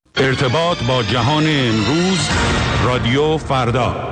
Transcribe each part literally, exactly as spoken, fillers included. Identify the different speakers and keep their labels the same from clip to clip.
Speaker 1: ارتباط با جهان امروز، رادیو فردا.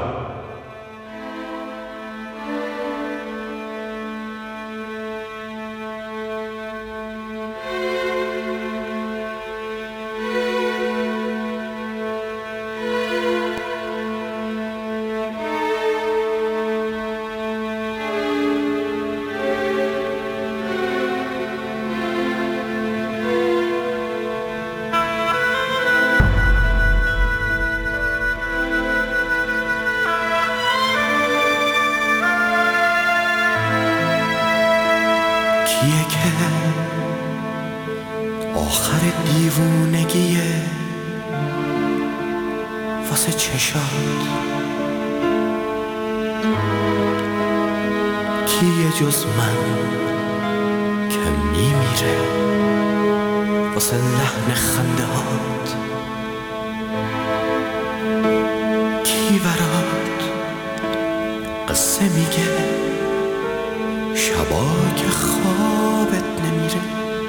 Speaker 2: کیه که آخر دیوونگیه واسه چشات؟ کیه جز من که میمیره واسه لحن خنده هات؟ کی برات قصه میگه شبا که خوابت نمیره؟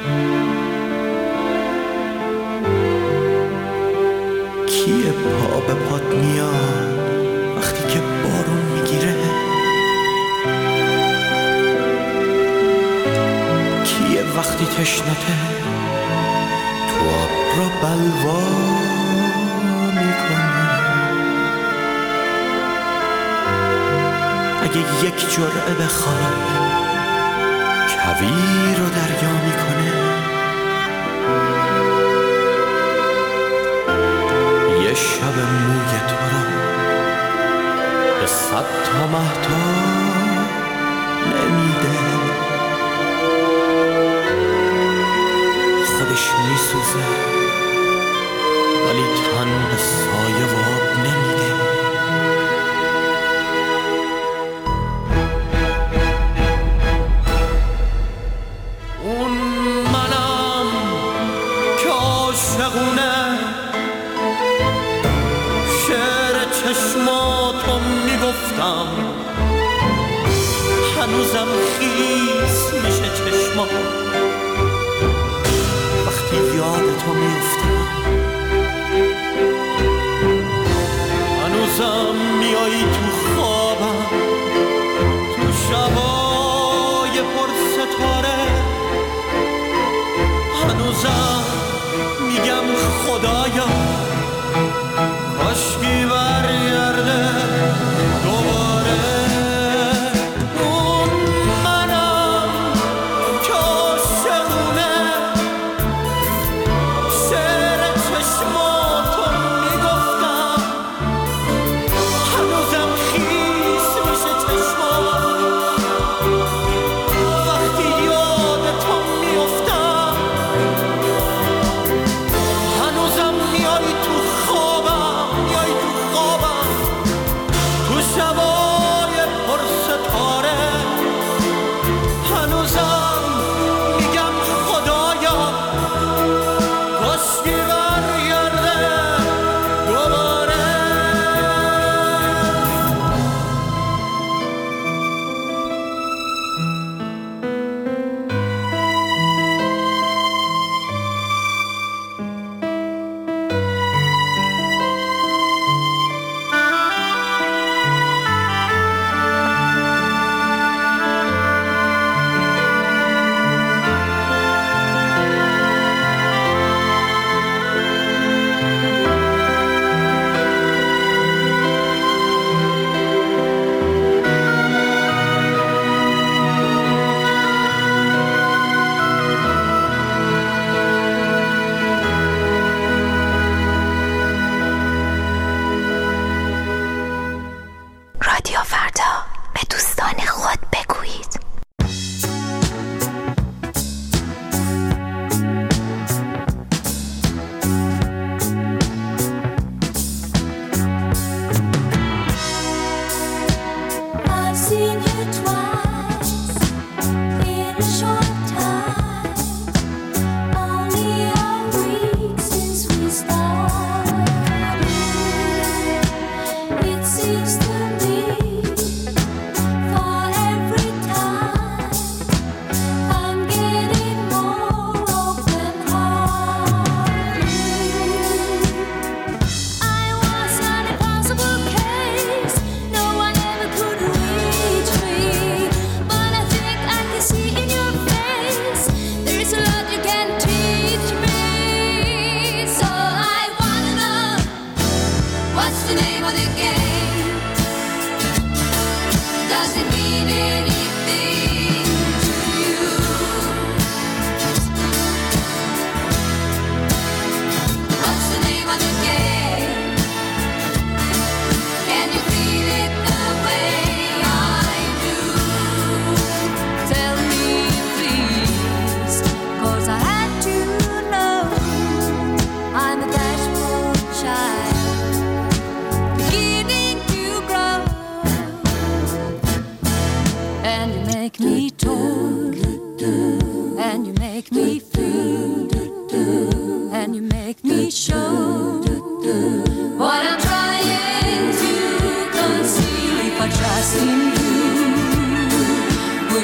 Speaker 2: کیه پا به پات میاد وقتی که بارون میگیره؟ کیه وقتی تشنته تو آب را بلوا میکنه؟ اگه یک جرعه بخوای کویر رو دریا میکنه؟ یه شب موی تو رو به صد تا مهتاب نمیده؟ خودش میسوزه ولی تن به سایه و آب نمیده. هنوزم خیس میشه چشما وقتی یاد تو میفتم. هنوزم میایی تو خوابم تو شبای پر ستاره. هنوزم میگم خدایا کاشکی برگرده دوباره. خواب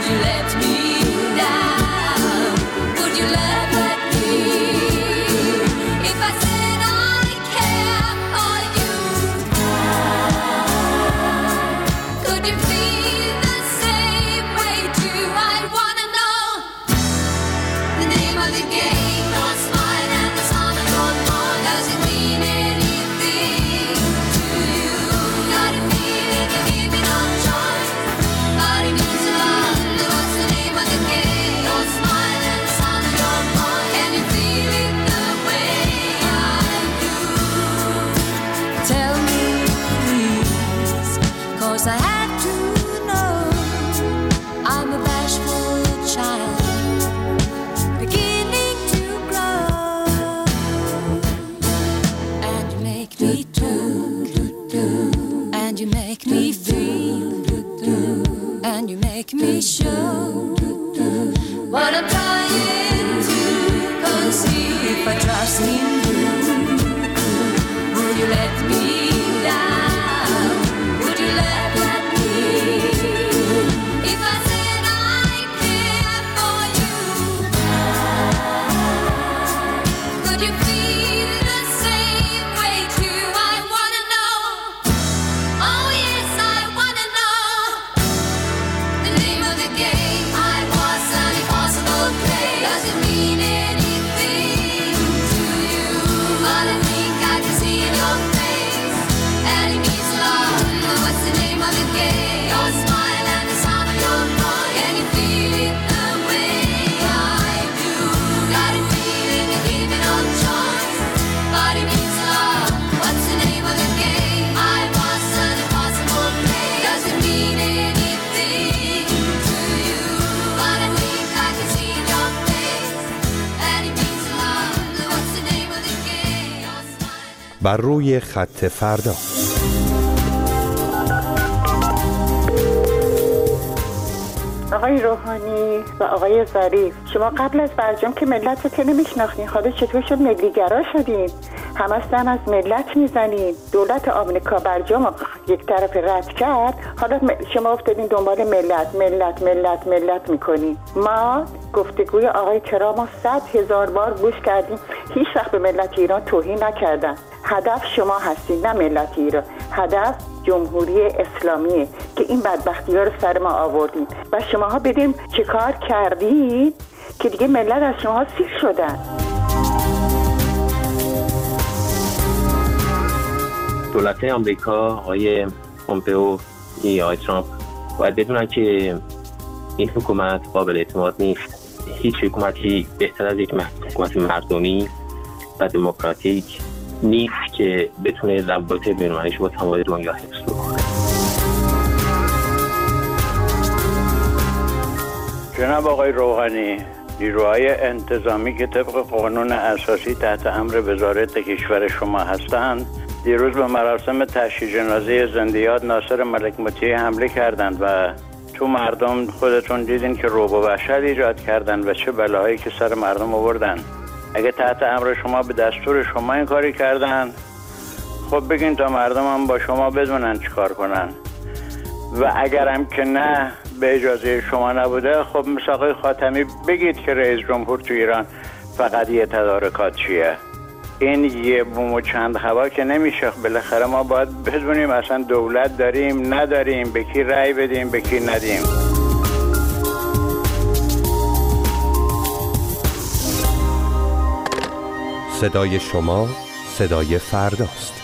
Speaker 3: Would you let me down? Would you let, let me? If I said I care for you, could you feel the same way too? I wanna know the name of the game. Your smile and the sound of your voice. Does it mean anything to you? Got a feeling you're giving up choice, but it means a lot. What's the name of the game? Your smile and the sound of your voice. Can you feel it the way I do? Tell me please, 'cause I had to know. I'm a bashful child beginning to grow, and you make me do, do, do, and you make me feel, do, do, and you make me show, do, do, what I'm trying to conceive. If I trust in you, would you let me down? Would you let, let me? If I said I care for you, could you feel the same way too? I wanna know. Oh yes, I wanna know the name of the game. I was an impossible play. Does it mean anything to you? But I think I can see in your face, and it means a lot. What's the name of the game? Your smile and the sound of your voice. Can you feel it the way I do? Got a feeling you're giving up choice, but it means a lot. What's the name of the game? I was an impossible play. Does it mean anything to you? But I think I can see in your face, and it means a lot. What's the name of the game? Your smile.
Speaker 4: بر روی خط فردا.
Speaker 5: آقای روحانی و آقای ظریف، شما قبل از برجام که ملت رو که نمیشناختین، حالا چطور شد ملیگرا شدین؟ همه سن از ملت میزنین. دولت آمریکا برجام رو یک طرف رد کرد، حالا شما افتادین دنبال ملت ملت ملت ملت میکنین. ما گفتگوی آقای ترامپ رو صد هزار بار گوش کردیم، هیچ وقت به ملت ایران توهین نکردن. هدف شما هستین، نه ملت ایران. هدف جمهوری اسلامیه که این بدبختی ها رو سر ما آوردین و شماها بدیم چه کار کردید که دیگه ملت از شما سیر شدن.
Speaker 6: دولت آمریکا، آقای پومپئو یا آقای ترامپ باید بدونن که این حکومت قابل اعتماد نیست. هیچ حکومتی بهتر از یک حکومت مردمی و دموکراتیک نیست که بتونه روابط بین‌المللیش با تمام دنیا حفظ بکنه.
Speaker 7: جناب آقای روحانی، نیروهای انتظامی که طبق قانون اساسی تحت امر وزارت کشور شما هستند، دیروز به مراسم تشییع جنازه زنده‌یاد ناصر ملک مطیع حمله کردند و تو مردم خودتون دیدین که رعب و وحشت ایجاد کردن و چه بلاهایی که سر مردم آوردن. اگه تحت امر شما به دستور شما این کاری کردن، خب بگین تا مردم هم با شما بدونن چی کار کنن. و اگرم که نه، به اجازه شما نبوده، خب مثل آقای خاتمی بگید که رئیس جمهور تو ایران فقط یه تدارکات چیه. این یه بوم و چند هوا که نمیشه. بالاخره ما باید بدونیم اصلا دولت داریم نداریم، به کی رأی بدیم به کی ندیم.
Speaker 4: صدای شما صدای فرداست.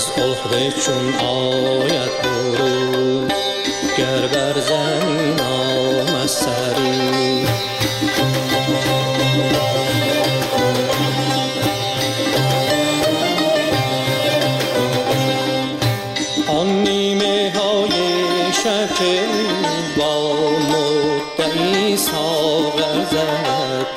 Speaker 8: از عهده چون آید برو گر بر زمین آمد سری آن نیمه های شب که با مدعی ساغر زد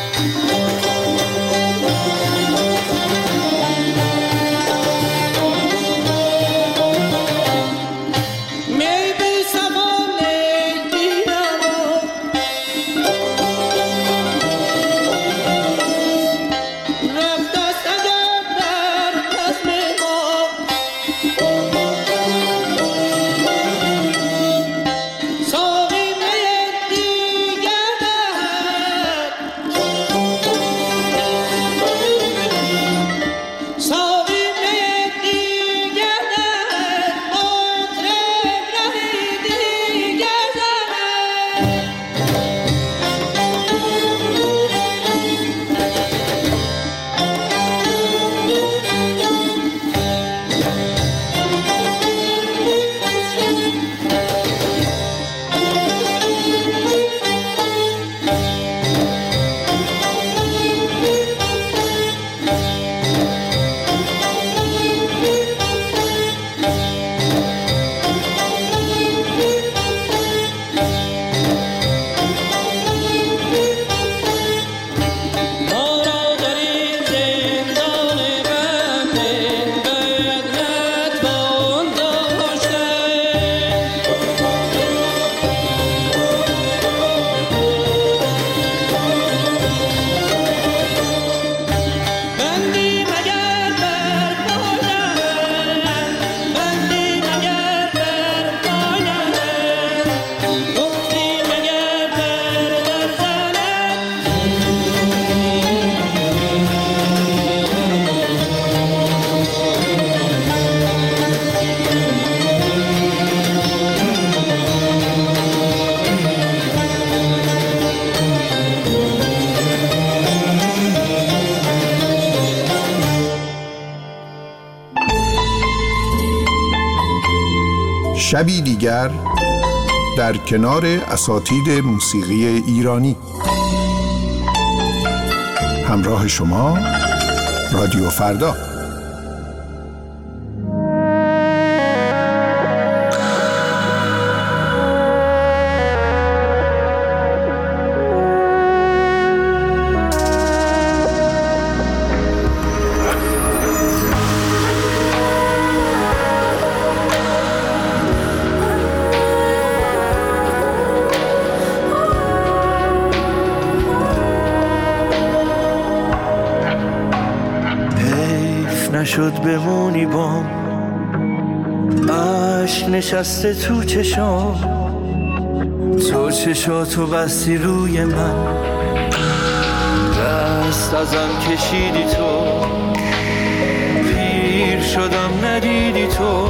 Speaker 9: شبی دیگر در کنار اساتید موسیقی ایرانی. همراه شما رادیو فردا.
Speaker 2: نشد بمونی بام عشق نشسته تو چشام، تو چشاتو بستی روی من، دست ازم کشیدی تو، پیر شدم ندیدی تو،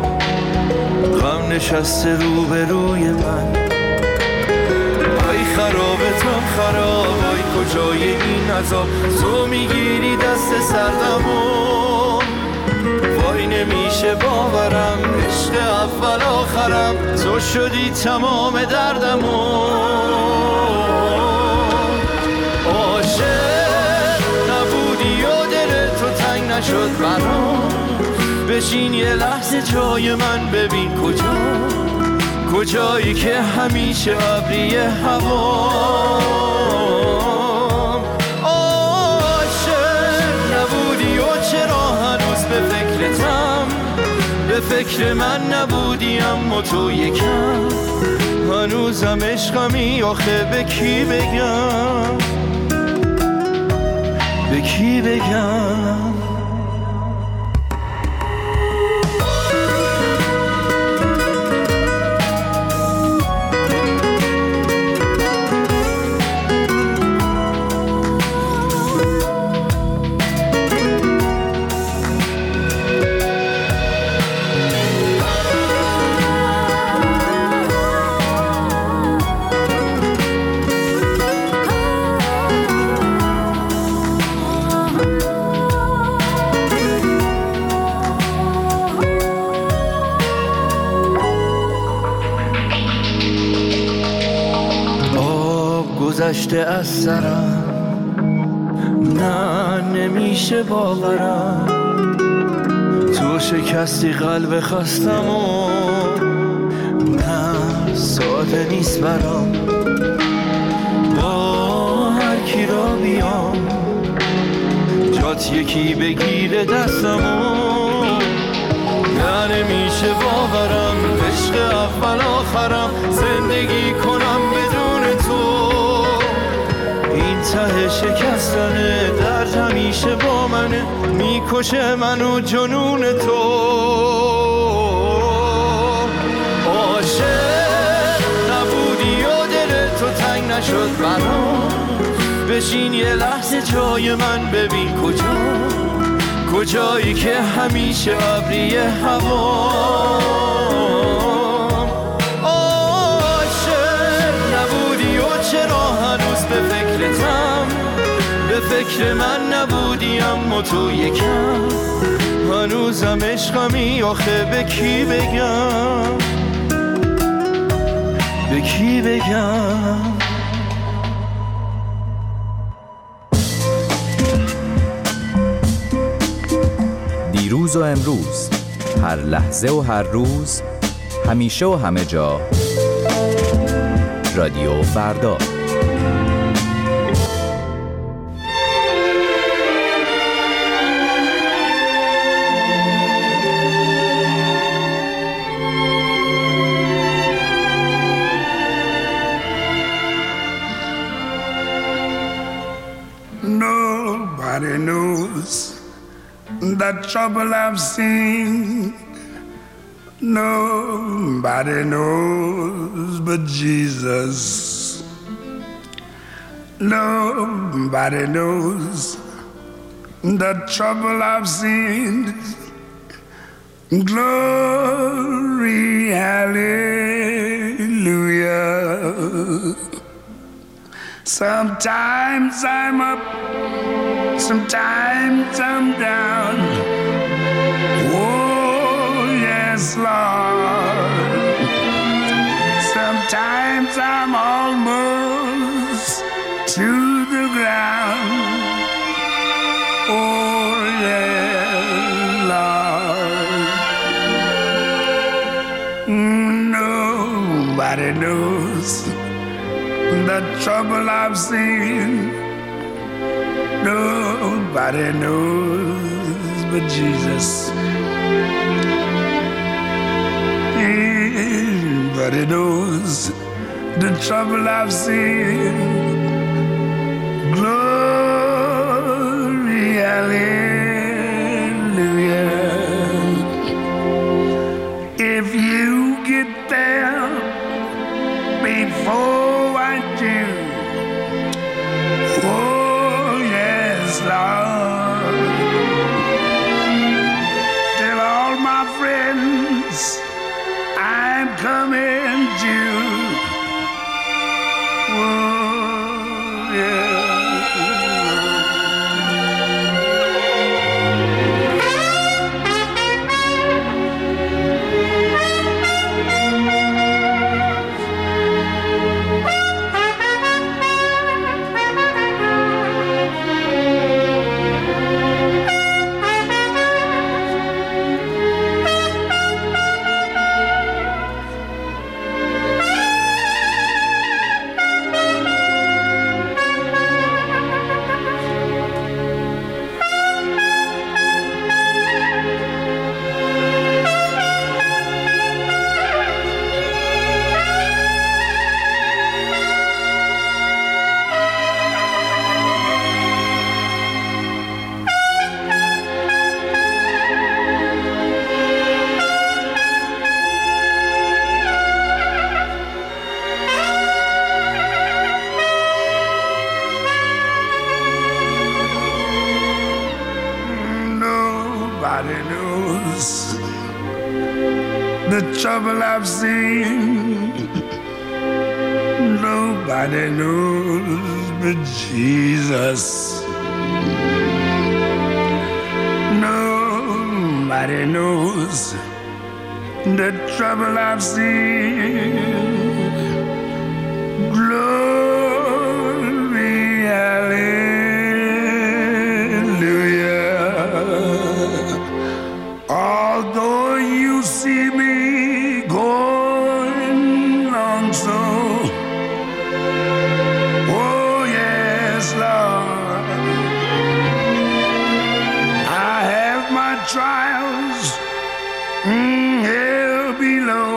Speaker 2: غم نشسته رو به روی من. ای خرابتم خراب، ای کجای این عذاب، تو میگیری دست سردمو، وای نمیشه باورم، عشق اول آخرم، تو شدی تمام دردمو. عاشق نبودی و دل تو تنگ نشد برام، بشین یه لحظه جای من ببین کجا، کجایی که همیشه ابری هوام. عاشق نبودی و چرا هنوز به فکرتم، به فکر من نبودی اما تو یکم، هنوزم عشقمی آخه به کی بگم، به کی بگم. گذشته از سرم، نه نمیشه باورم تو شکستی قلب خستم و نه ساده نیست برام با هر کی را بیام جات یکی بگیره دستمو، نه نمیشه باورم عشق اول آخرم زندگی کنم بدون تو، این ته شکستنه درد همیشه با منه میکشه منو جنون تو. عاشق نبودی و دل تو تنگ نشد برام، بشین یه لحظه جای من ببین کجا، کجایی که همیشه ابری هوا. عاشق نبودی و چرا هنوز به فکرتم، به فکر من نبودی اما تو یکم، هنوزم عشقمی آخه به کی بگم، به کی بگم.
Speaker 10: دیروز و امروز، هر لحظه و هر روز، همیشه و همه جا، رادیو فردا.
Speaker 11: Nobody knows the trouble I've seen, nobody knows but Jesus. Nobody knows the trouble I've seen. Glory, hallelujah. Sometimes I'm up, sometimes I'm down. Oh, yes, Lord. Sometimes I'm almost to the ground. Oh, yes, Lord. Nobody knows the trouble I've seen. Nobody knows but Jesus. Nobody knows the trouble I've seen. Glory, hallelujah. If you get there before I do, oh yes, Lord, tell all my friends I'm coming to. Oh yeah. Nobody knows the trouble I've seen. Nobody knows but Jesus. Nobody knows the trouble I've seen. Glory. Although you see me going on so, oh yes, Lord, I have my trials mm, here below.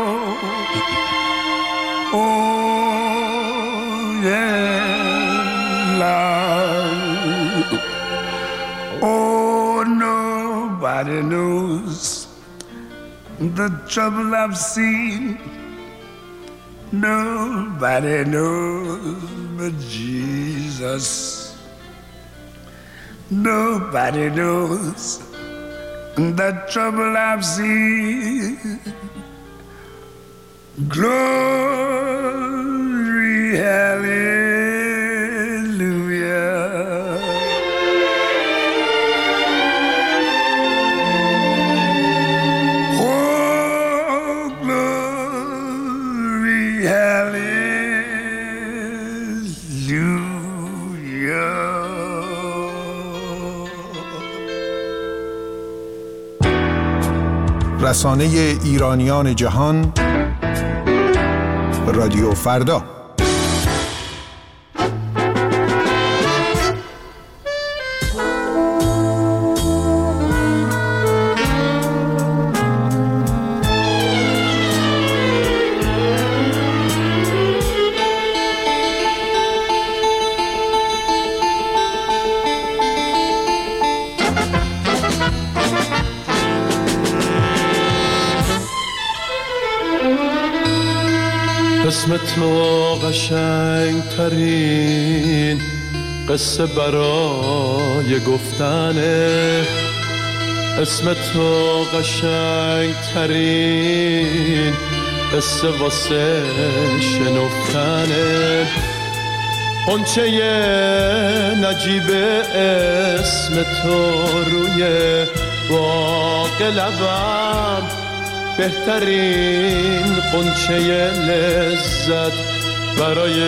Speaker 11: Oh yeah, Lord. Oh, nobody knows the trouble I've seen. Nobody knows but Jesus. Nobody knows the trouble I've seen. Glory, hallelujah. Oh, glory, hallelujah.
Speaker 9: رسانه ایرانیان جهان، رادیو فردا.
Speaker 2: اسم تو قشنگ ترین قصه برای گفتنه، اسم تو قشنگ ترین قصه واسه شنفتنه. قنچه نجیب اسم تو روی باغ لبم، بهترین قنچه لذت برای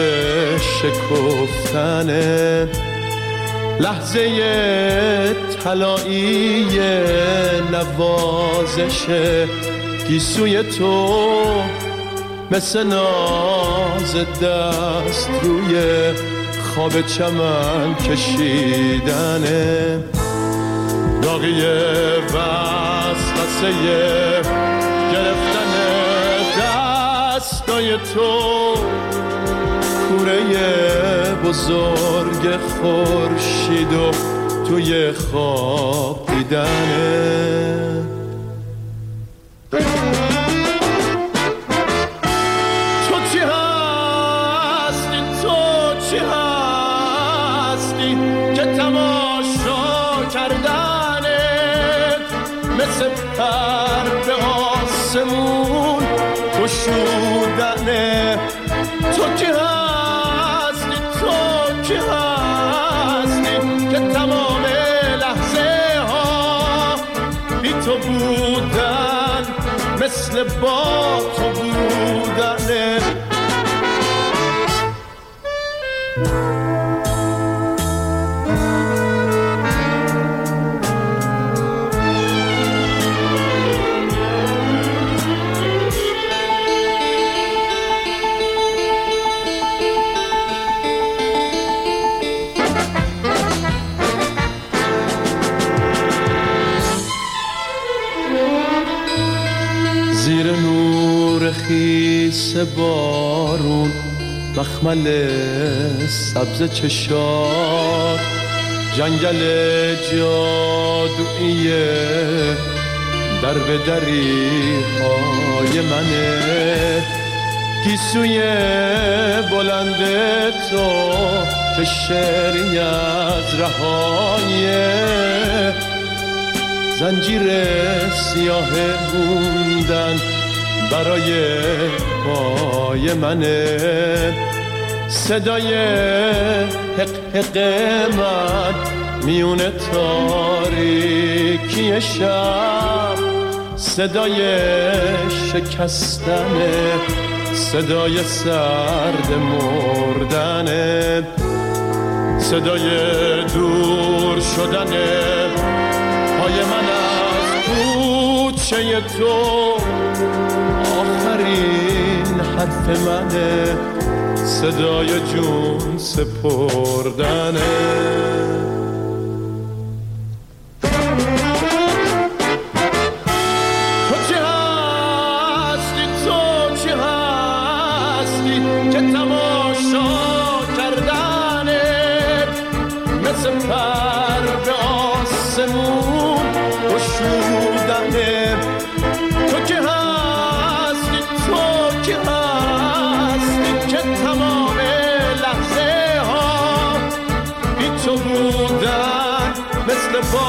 Speaker 2: شکفتنه. لحظه طلایی نوازش گیسوی تو، مثل ناز دست روی خواب چمن کشیدنه. داغی وسوسه گرفتن دستای تو، کوره بزرگ خورشید و توی خواب دیدنه. تو چی هستی، تو چی هستی که تماشا کردنت مثل پر به آسمون گشودنه. تو کی هستی، تو کی هستی که تمام لحظه ها بی تو بودن مثل با تو بودنه. زیر نور خیس بارون مخمل سبز چشات، جنگل جادویی در به دری های منه. گیسوی بلند تو که شعری از رهایه، زنجیر سیاه موندن برای پای منه. صدای حق حق من میون تاریکی شب، صدای شکستنه، صدای سرد مردنه، صدای دور شدنه پای من از کوه گوشه تو آخرین حرف منه، صدای جون سپردنه. تو چی هستی، تو چی هستی که تماشا کردنت مثل پر به آسمون گشودنه. تو کی هستی، تو کی هستی که تمام لحظه ها بی تو بودن مثل با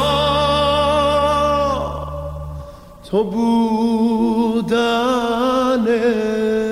Speaker 2: تو بودنه.